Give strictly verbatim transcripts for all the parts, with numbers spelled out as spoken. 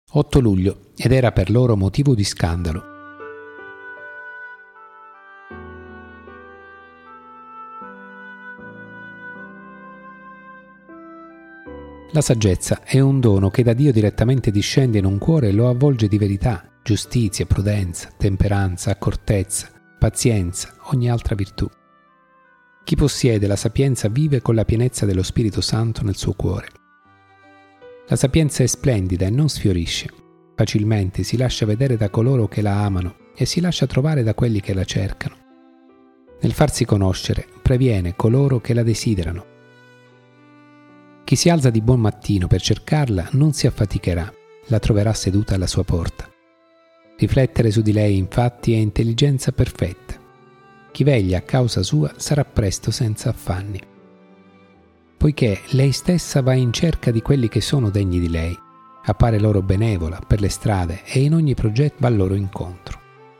otto luglio, ed era per loro motivo di scandalo. La saggezza è un dono che da Dio direttamente discende in un cuore e lo avvolge di verità, giustizia, prudenza, temperanza, accortezza, pazienza, ogni altra virtù. Chi possiede la sapienza vive con la pienezza dello Spirito Santo nel suo cuore. La sapienza è splendida e non sfiorisce. Facilmente si lascia vedere da coloro che la amano e si lascia trovare da quelli che la cercano. Nel farsi conoscere previene coloro che la desiderano. Chi si alza di buon mattino per cercarla non si affaticherà, la troverà seduta alla sua porta. Riflettere su di lei, infatti, è intelligenza perfetta. Chi veglia a causa sua sarà presto senza affanni. Poiché lei stessa va in cerca di quelli che sono degni di lei, appare loro benevola per le strade e in ogni progetto va al loro incontro.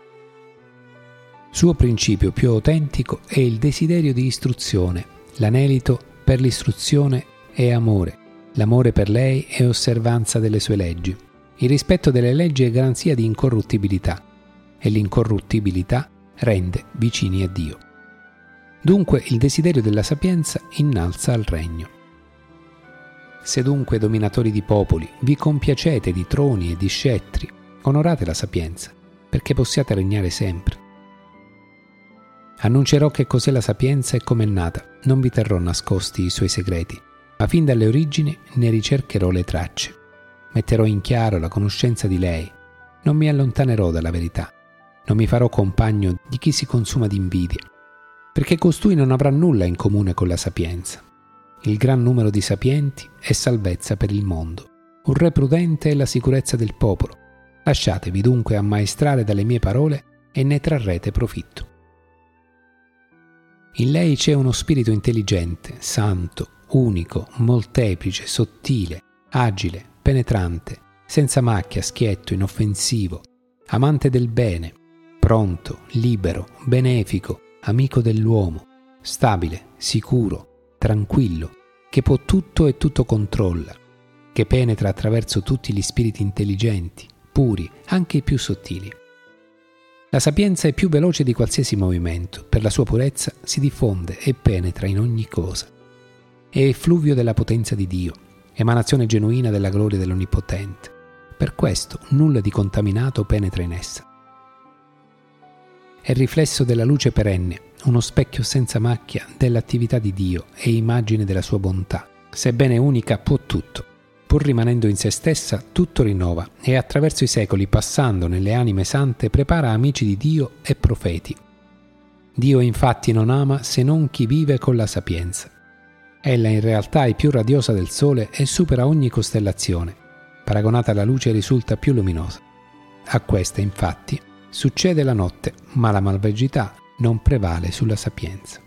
Suo principio più autentico è il desiderio di istruzione, l'anelito per l'istruzione è amore, l'amore per lei è osservanza delle sue leggi. Il rispetto delle leggi è garanzia di incorruttibilità e l'incorruttibilità rende vicini a Dio. Dunque il desiderio della sapienza innalza al regno. Se dunque, dominatori di popoli, vi compiacete di troni e di scettri, onorate la sapienza, perché possiate regnare sempre. Annuncerò che cos'è la sapienza e come è nata, non vi terrò nascosti i suoi segreti, ma fin dalle origini ne ricercherò le tracce. Metterò in chiaro la conoscenza di lei, non mi allontanerò dalla verità, non mi farò compagno di chi si consuma di invidia, perché costui non avrà nulla in comune con la sapienza. Il gran numero di sapienti è salvezza per il mondo, un re prudente è la sicurezza del popolo. Lasciatevi dunque ammaestrare dalle mie parole e ne trarrete profitto. In lei c'è uno spirito intelligente, santo, unico, molteplice, sottile, agile, penetrante, senza macchia, schietto, inoffensivo, amante del bene, pronto, libero, benefico, amico dell'uomo, stabile, sicuro, tranquillo, che può tutto e tutto controlla, che penetra attraverso tutti gli spiriti intelligenti, puri, anche i più sottili. La sapienza è più veloce di qualsiasi movimento, per la sua purezza si diffonde e penetra in ogni cosa. È effluvio della potenza di Dio, emanazione genuina della gloria dell'Onnipotente. Per questo nulla di contaminato penetra in essa. È riflesso della luce perenne, uno specchio senza macchia dell'attività di Dio e immagine della sua bontà. Sebbene unica, può tutto. Pur rimanendo in se stessa, tutto rinnova e attraverso i secoli, passando nelle anime sante, prepara amici di Dio e profeti. Dio infatti non ama se non chi vive con la sapienza. Ella in realtà è più radiosa del sole e supera ogni costellazione. Paragonata alla luce risulta più luminosa. A questa, infatti, succede la notte, ma la malvagità non prevale sulla sapienza.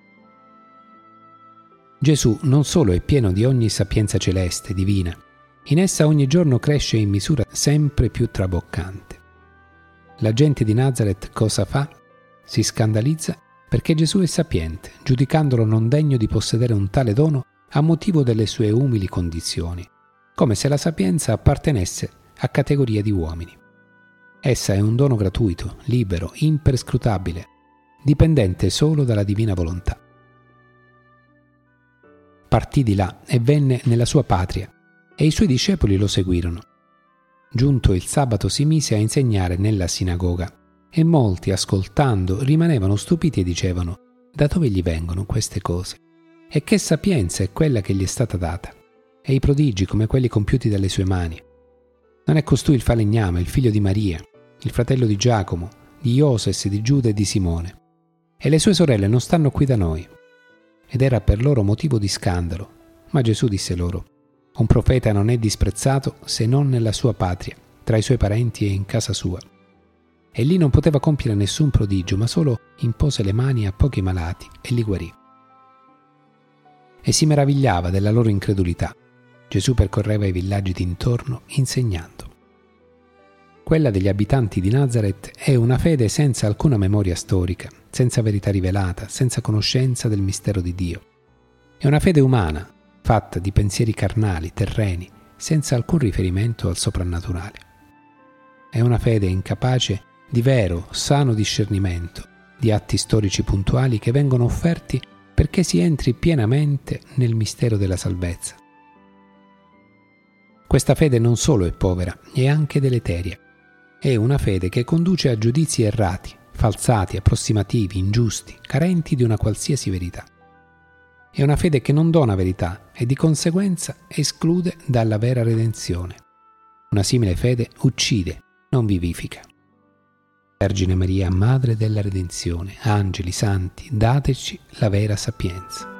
Gesù non solo è pieno di ogni sapienza celeste, divina, in essa ogni giorno cresce in misura sempre più traboccante. La gente di Nazaret cosa fa? Si scandalizza perché Gesù è sapiente, giudicandolo non degno di possedere un tale dono a motivo delle sue umili condizioni, come se la sapienza appartenesse a categoria di uomini. Essa è un dono gratuito, libero, imperscrutabile, dipendente solo dalla divina volontà. Partì di là e venne nella sua patria, e i suoi discepoli lo seguirono. Giunto il sabato si mise a insegnare nella sinagoga, e molti, ascoltando, rimanevano stupiti e dicevano: da dove gli vengono queste cose? E che sapienza è quella che gli è stata data? E i prodigi come quelli compiuti dalle sue mani? Non è costui il falegname, il figlio di Maria, il fratello di Giacomo, di Ioses, di Giuda e di Simone? E le sue sorelle non stanno qui da noi? Ed era per loro motivo di scandalo. Ma Gesù disse loro: un profeta non è disprezzato se non nella sua patria, tra i suoi parenti e in casa sua. E lì non poteva compiere nessun prodigio, ma solo impose le mani a pochi malati e li guarì. E si meravigliava della loro incredulità. Gesù percorreva i villaggi d'intorno insegnando. Quella degli abitanti di Nazaret è una fede senza alcuna memoria storica, senza verità rivelata, senza conoscenza del mistero di Dio. È una fede umana, fatta di pensieri carnali, terreni, senza alcun riferimento al soprannaturale. È una fede incapace di vero, sano discernimento, di atti storici puntuali che vengono offerti perché si entri pienamente nel mistero della salvezza. Questa fede non solo è povera, è anche deleteria. È una fede che conduce a giudizi errati, falsati, approssimativi, ingiusti, carenti di una qualsiasi verità. È una fede che non dona verità e di conseguenza esclude dalla vera redenzione. Una simile fede uccide, non vivifica. Vergine Maria, Madre della Redenzione, angeli, santi, dateci la vera sapienza.